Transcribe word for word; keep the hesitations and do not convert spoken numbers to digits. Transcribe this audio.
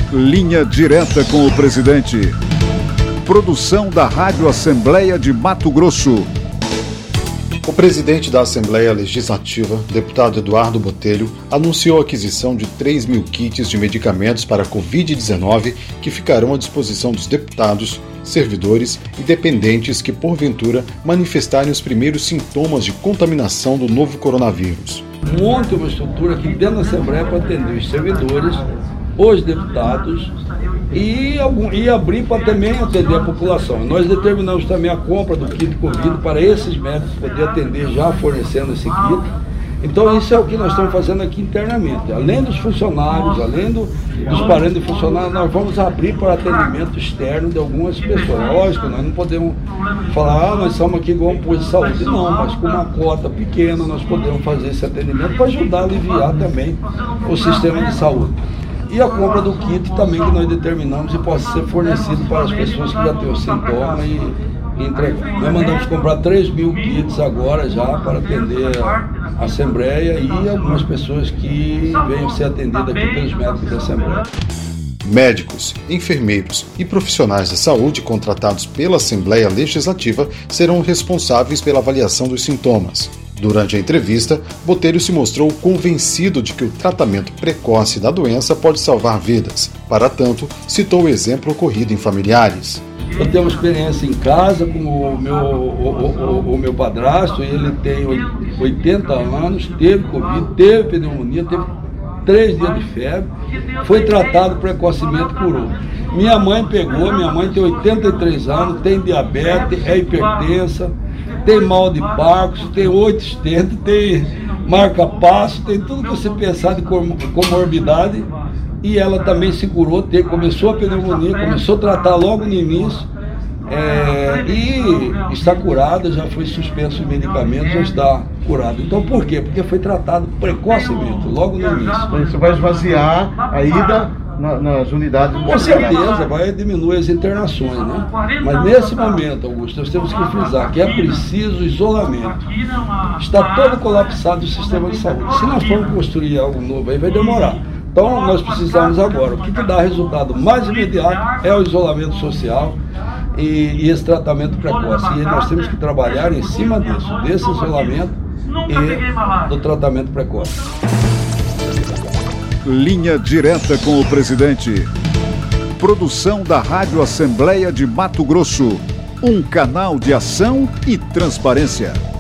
Linha direta com o presidente. Produção da Rádio Assembleia de Mato Grosso. O presidente da Assembleia Legislativa, deputado Eduardo Botelho, anunciou a aquisição de três mil kits de medicamentos para a covid dezenove que ficarão à disposição dos deputados, servidores e dependentes que, porventura, manifestarem os primeiros sintomas de contaminação do novo coronavírus. Monte uma estrutura aqui dentro da Assembleia para atender os servidores, os deputados e, algum, e abrir para também atender a população. Nós determinamos também a compra do kit Covid para esses médicos poder atender já fornecendo esse kit. Então isso é o que nós estamos fazendo aqui internamente. Além dos funcionários, além do, dos parentes de funcionários, nós vamos abrir para atendimento externo de algumas pessoas. Lógico, nós não podemos falar, ah, nós estamos aqui igual um posto de saúde. Não, mas com uma cota pequena nós podemos fazer esse atendimento para ajudar a aliviar também o sistema de saúde. E a compra do kit também que nós determinamos e possa ser fornecido para as pessoas que já têm o sintoma e, e entregar. Nós mandamos comprar três mil kits agora já para atender a Assembleia e algumas pessoas que venham ser atendidas aqui pelos médicos da Assembleia. Médicos, enfermeiros e profissionais de saúde contratados pela Assembleia Legislativa serão responsáveis pela avaliação dos sintomas. Durante a entrevista, Botelho se mostrou convencido de que o tratamento precoce da doença pode salvar vidas. Para tanto, citou o exemplo ocorrido em familiares. Eu tenho uma experiência em casa com o meu, o, o, o meu padrasto, ele tem oitenta anos, teve Covid, teve pneumonia, teve três dias de febre, foi tratado precocemente, curou. Minha mãe pegou, minha mãe tem oitenta e três anos, tem diabetes, é hipertensa, tem mal de Parkinson, tem oito estentes, tem marca-passo, tem tudo que você pensar de comorbidade. E ela também se curou, tem, começou a pneumonia, começou a tratar logo no início. É, e está curada, já foi suspenso os medicamentos, já está curada. Então por quê? Porque foi tratado precocemente, logo no início. Isso vai esvaziar a ida na, nas unidades. Com certeza, vai diminuir as internações, né? Mas nesse momento, Augusto, nós temos que frisar que é preciso isolamento. Está todo colapsado o sistema de saúde. Se nós formos construir algo novo aí, vai demorar. Então nós precisamos agora, o que, que dá resultado mais imediato é o isolamento social e, e esse tratamento precoce. E nós temos que trabalhar em cima disso, desse isolamento e do tratamento precoce. Linha direta com o presidente. Produção da Rádio Assembleia de Mato Grosso. Um canal de ação e transparência.